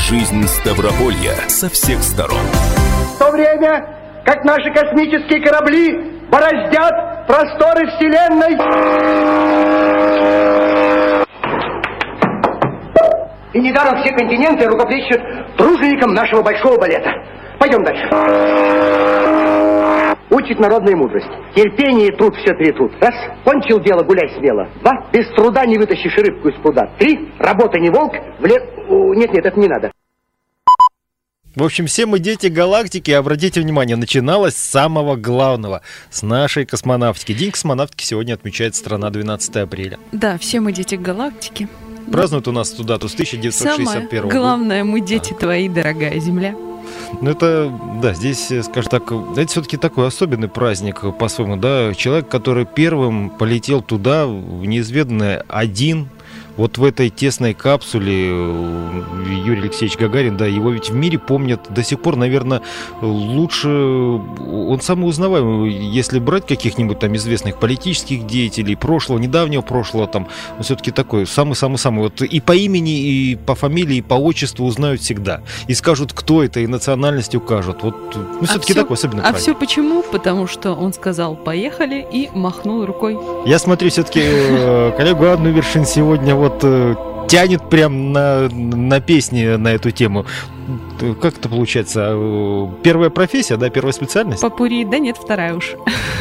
жизнь Ставрополья со всех сторон. В то время, как наши космические корабли бороздят просторы Вселенной, и недаром все континенты рукоплещут труженикам нашего большого балета. Пойдем дальше. Учит народная мудрость. Терпение и труд все трясут. Раз, кончил дело, гуляй смело. Два, без труда не вытащишь рыбку из пруда. Три, работа не волк, в лес... Нет, это не надо. В общем, все мы дети галактики. Обратите внимание, начиналось с самого главного, с нашей космонавтики. День космонавтики сегодня отмечает страна 12 апреля. Да, все мы дети галактики. Празднуют у нас эту дату с 1961 года. Самое главное, мы дети твои, дорогая Земля. Ну это, да, здесь, скажем так, это все-таки такой особенный праздник по-своему, да. Человек, который первым полетел туда, в неизведанное, один, вот в этой тесной капсуле, Юрий Алексеевич Гагарин, да, его ведь в мире помнят до сих пор, наверное, лучше, он самый узнаваемый, если брать каких-нибудь там известных политических деятелей, прошлого, недавнего прошлого, там, он все-таки такой, самый-самый-самый, вот и по имени, и по фамилии, и по отчеству узнают всегда, и скажут, кто это, и национальность укажут, вот, ну, все-таки такой особенный праздник. А все почему? Потому что он сказал «поехали» и махнул рукой. Я смотрю, все-таки коллегу Анну Вершин сегодня вот тянет прям на песни на эту тему. Как это получается? Первая профессия, да, первая специальность? Попури, да нет, вторая уж.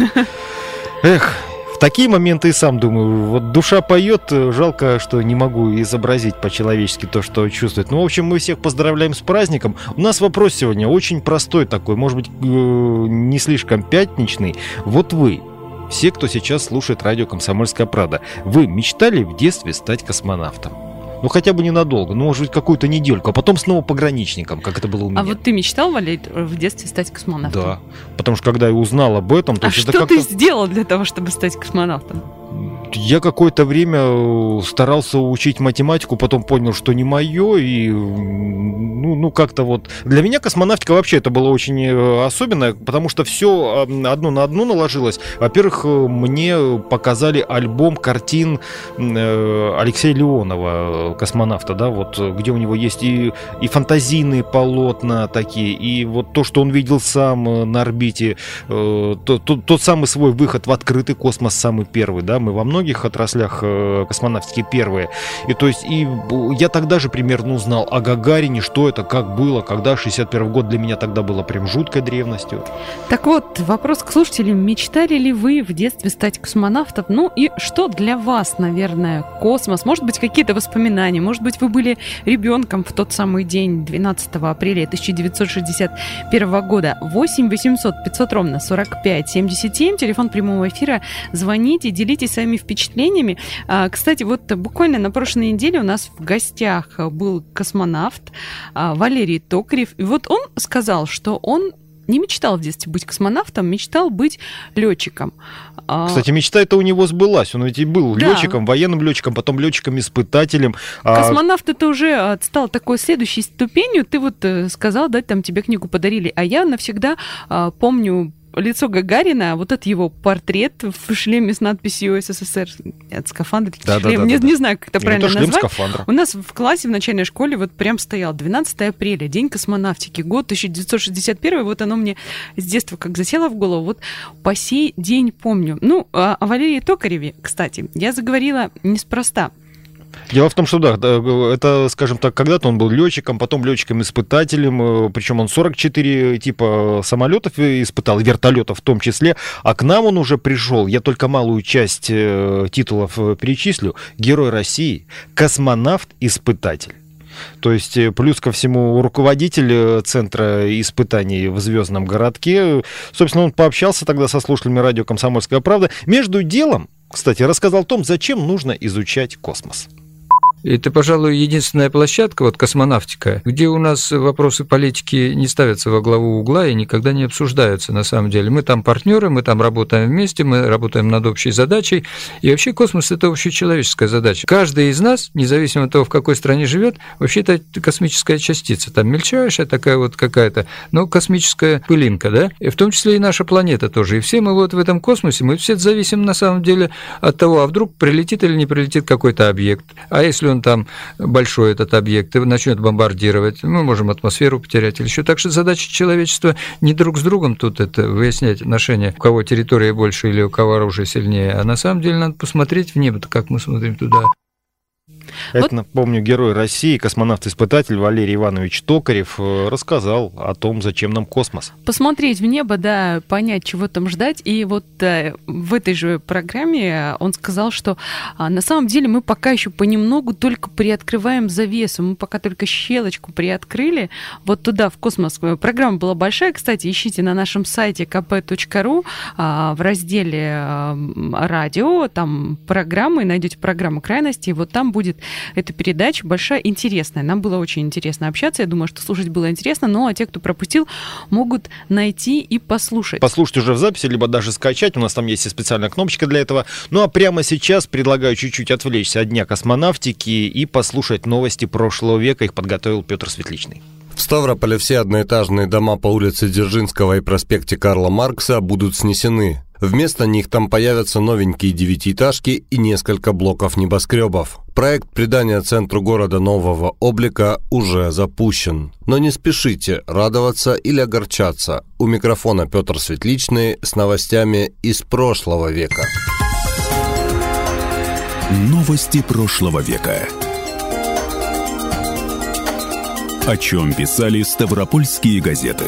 Эх, в такие моменты и сам думаю, вот душа поет, жалко, что не могу изобразить по-человечески то, что чувствует. Ну, в общем, мы всех поздравляем с праздником. У нас вопрос сегодня очень простой такой, может быть, не слишком пятничный. Вот вы, все, кто сейчас слушает радио «Комсомольская правда», вы мечтали в детстве стать космонавтом? Ну, хотя бы ненадолго, ну, может быть, какую-то недельку, а потом снова пограничником, как это было у меня. А вот ты мечтал, Валерий, в детстве стать космонавтом? Да, потому что когда я узнал об этом... То есть что это ты сделал для того, чтобы стать космонавтом? Я какое-то время старался учить математику, потом понял, что не мое, и ну как-то вот... Для меня космонавтика вообще это было очень особенно, потому что все одно на одно наложилось. Во-первых, мне показали альбом картин Алексея Леонова, космонавта, да, вот, где у него есть и фантазийные полотна такие, и вот то, что он видел сам на орбите, тот самый свой выход в открытый космос, самый первый, да, мы во многих отраслях космонавтики первые. И то есть и я тогда же примерно узнал о Гагарине, что это, как было, когда 61 год для меня тогда было прям жуткой древностью. Так вот, вопрос к слушателям. Мечтали ли вы в детстве стать космонавтом? Ну и что для вас, наверное, космос? Может быть, какие-то воспоминания? Может быть, вы были ребенком в тот самый день, 12 апреля 1961 года. 8 800 500 ровно 45 77. Телефон прямого эфира. Звоните, делитесь своими впечатлениями. Кстати, вот буквально на прошлой неделе у нас в гостях был космонавт Валерий Токарев. И вот он сказал, что он не мечтал в детстве быть космонавтом, мечтал быть летчиком. Кстати, мечта эта у него сбылась. Он ведь и был летчиком, военным летчиком, потом летчиком-испытателем. Космонавт это уже стал такой следующей ступенью. Ты вот сказал, да, там тебе книгу подарили. А я навсегда помню лицо Гагарина, вот это его портрет в шлеме с надписью СССР. От скафандра. Не знаю, как это правильно назвать. У нас в классе в начальной школе вот прям стоял 12 апреля, день космонавтики, год 1961. Вот оно мне с детства как засело в голову. Вот по сей день помню. Ну, о Валерии Токареве, кстати, я заговорила неспроста. Дело в том, что да, это, скажем так, когда-то он был летчиком, потом летчиком-испытателем, причем он 44 типа самолетов испытал, вертолетов в том числе, а к нам он уже пришел, я только малую часть титулов перечислю: Герой России, космонавт-испытатель. То есть, плюс ко всему, руководитель Центра испытаний в Звездном городке. Собственно, он пообщался тогда со слушателями радио «Комсомольская правда». Между делом, кстати, рассказал о том, зачем нужно изучать космос. Это, пожалуй, единственная площадка, вот космонавтика, где у нас вопросы политики не ставятся во главу угла и никогда не обсуждаются, на самом деле. Мы там партнеры, мы там работаем вместе, мы работаем над общей задачей. И вообще космос – это общечеловеческая задача. Каждый из нас, независимо от того, в какой стране живет, вообще-то это космическая частица. Там мельчайшая такая вот какая-то, но космическая пылинка, да? И в том числе и наша планета тоже. И все мы вот в этом космосе, мы все зависим, на самом деле, от того, а вдруг прилетит или не прилетит какой-то объект. А если он там большой, этот объект, и начнет бомбардировать, мы можем атмосферу потерять или еще. Так что задача человечества не друг с другом тут это выяснять отношения, у кого территория больше или у кого оружие сильнее, а на самом деле надо посмотреть в небо, как мы смотрим туда. Это, напомню, герой России, космонавт-испытатель Валерий Иванович Токарев рассказал о том, зачем нам космос. Посмотреть в небо, да, понять, чего там ждать. И вот в этой же программе он сказал, что на самом деле мы пока еще понемногу только приоткрываем завесу. Мы пока только щелочку приоткрыли вот туда, в космос. Программа была большая, кстати, ищите на нашем сайте kp.ru в разделе «Радио», там программы, найдете программу «Крайности», и вот там будет эта передача большая, интересная. Нам было очень интересно общаться. Я думаю, что слушать было интересно, но а те, кто пропустил, могут найти и послушать. Послушать уже в записи, либо даже скачать. У нас там есть и специальная кнопочка для этого. Ну а прямо сейчас предлагаю чуть-чуть отвлечься от Дня космонавтики и послушать новости прошлого века. Их подготовил Петр Светличный. В Ставрополе все одноэтажные дома по улице Дзержинского и проспекте Карла Маркса будут снесены. Вместо них там появятся новенькие девятиэтажки и несколько блоков небоскребов. Проект придания центру города нового облика уже запущен. Но не спешите радоваться или огорчаться. У микрофона Петр Светличный с новостями из прошлого века. Новости прошлого века. О чем писали ставропольские газеты.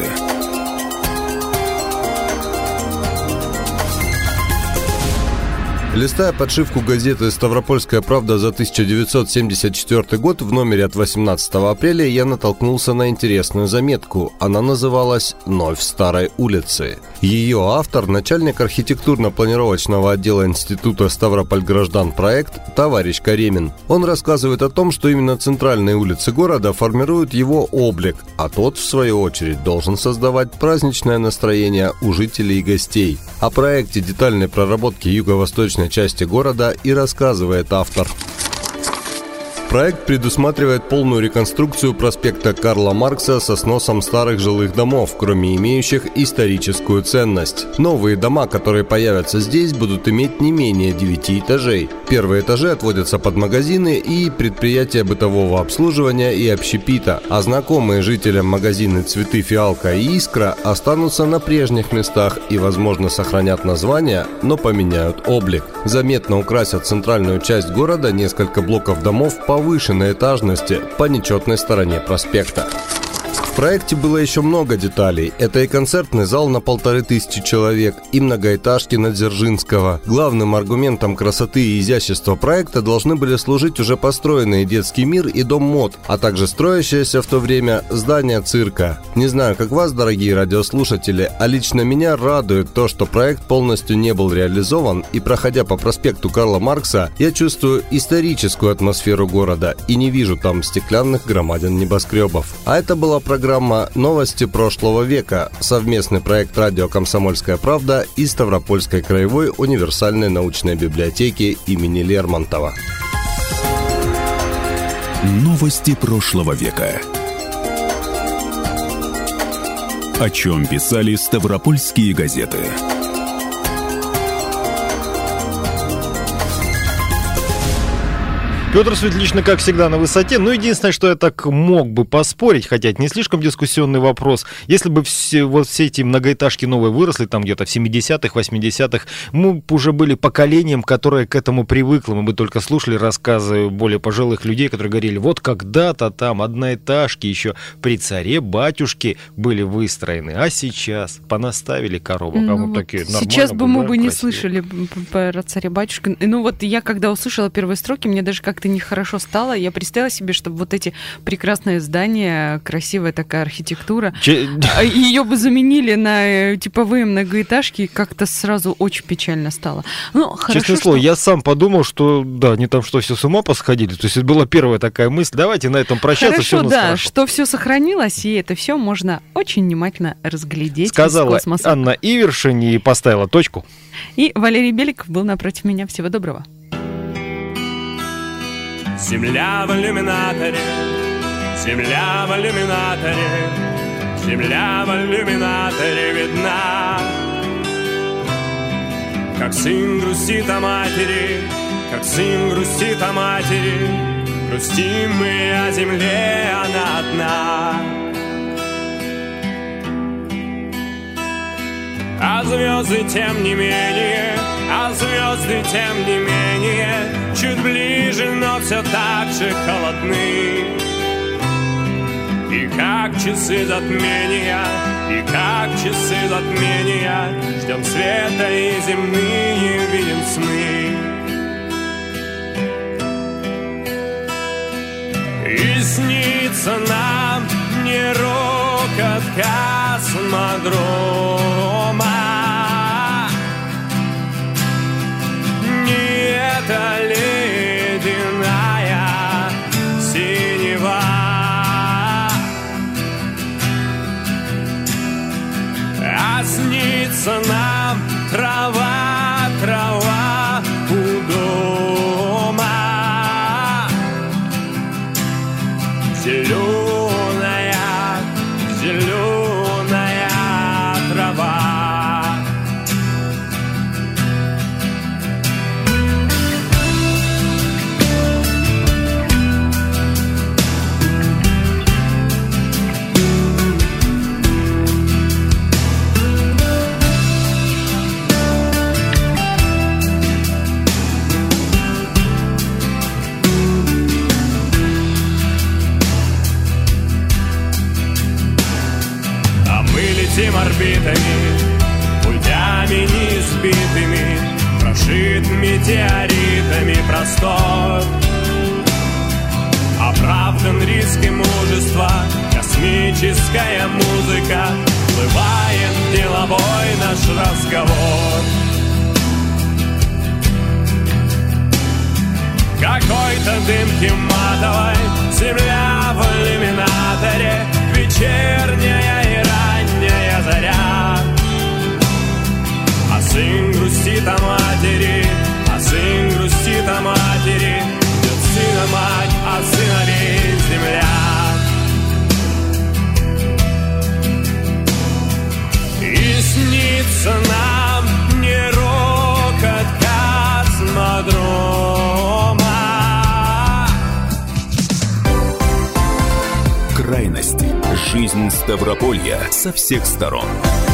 Листая подшивку газеты «Ставропольская правда» за 1974 год в номере от 18 апреля, я натолкнулся на интересную заметку. Она называлась «Новь старой улицы». Ее автор – начальник архитектурно-планировочного отдела Института Ставропольгражданпроект товарищ Каремин. Он рассказывает о том, что именно центральные улицы города формируют его облик, а тот, в свою очередь, должен создавать праздничное настроение у жителей и гостей. О проекте детальной проработки юго-восточной части города и рассказывает автор. Проект предусматривает полную реконструкцию проспекта Карла Маркса со сносом старых жилых домов, кроме имеющих историческую ценность. Новые дома, которые появятся здесь, будут иметь не менее 9 этажей. Первые этажи отводятся под магазины и предприятия бытового обслуживания и общепита, а знакомые жителям магазины «Цветы», «Фиалка» и «Искра» останутся на прежних местах и, возможно, сохранят название, но поменяют облик. Заметно украсят центральную часть города несколько блоков домов повышенной этажности по нечетной стороне проспекта. В проекте было еще много деталей. Это и концертный зал на 1500 человек, и многоэтажки на Дзержинского. Главным аргументом красоты и изящества проекта должны были служить уже построенные детский мир и дом мод, а также строящееся в то время здание цирка. Не знаю, как вас, дорогие радиослушатели, а лично меня радует то, что проект полностью не был реализован, и проходя по проспекту Карла Маркса, я чувствую историческую атмосферу города и не вижу там стеклянных громадин небоскребов. А это была программа «Новости прошлого века», совместный проект радио «Комсомольская правда» и Ставропольской краевой универсальной научной библиотеки имени Лермонтова. Новости прошлого века. О чем писали ставропольские газеты. Петр Светличный, как всегда, на высоте. Но единственное, что я так мог бы поспорить, хотя это не слишком дискуссионный вопрос, если бы все эти многоэтажки новые выросли, там где-то в 70-х, 80-х, мы бы уже были поколением, которое к этому привыкло. Мы бы только слушали рассказы более пожилых людей, которые говорили, вот когда-то там одноэтажки еще при царе-батюшке были выстроены, а сейчас понаставили коробок. А мы такие, сейчас бы мы бы не слышали про царя-батюшку. Ну вот я когда услышала первые строки, мне даже как-то нехорошо стало. Я представила себе, чтобы вот эти прекрасные здания, красивая такая архитектура, ее бы заменили на типовые многоэтажки, и как-то сразу очень печально стало. Ну, хорошо, честное слово, я сам подумал, что да, они там что, все с ума посходили. То есть это была первая такая мысль, давайте на этом прощаться. Хорошо, все у нас да, хорошо. что все сохранилось, и это все можно очень внимательно разглядеть. Сказала из космоса. Анна Ивершин и поставила точку. И Валерий Беликов был напротив меня. Всего доброго. Земля в иллюминаторе, земля в иллюминаторе, земля в иллюминаторе видна. Как сын грустит о матери, как сын грустит о матери, грустим мы о земле, она одна. А звезды тем не менее, а звезды тем не менее, чуть ближе, но все так же холодны. И как часы затмения, и как часы затмения, ждем света и земные видим сны. И снится нам не рокот космодрома, не эта ледяная синева, а снится нам трава, трава у дома, зеленая, зеленая трава. Летим орбитами, путями неизбитыми, прошит метеоритами простор. Оправдан риск и мужество, космическая музыка, плывает деловой наш разговор. Какой-то дымки матовой, земля в иллюминаторе, вечерняя и ранняя заря. А сын грустит о матери, а сын грустит о матери, ждет сына мать, а сыновей земля. И снится нам не рокот космодрома. Крайности. Жизнь Ставрополья со всех сторон.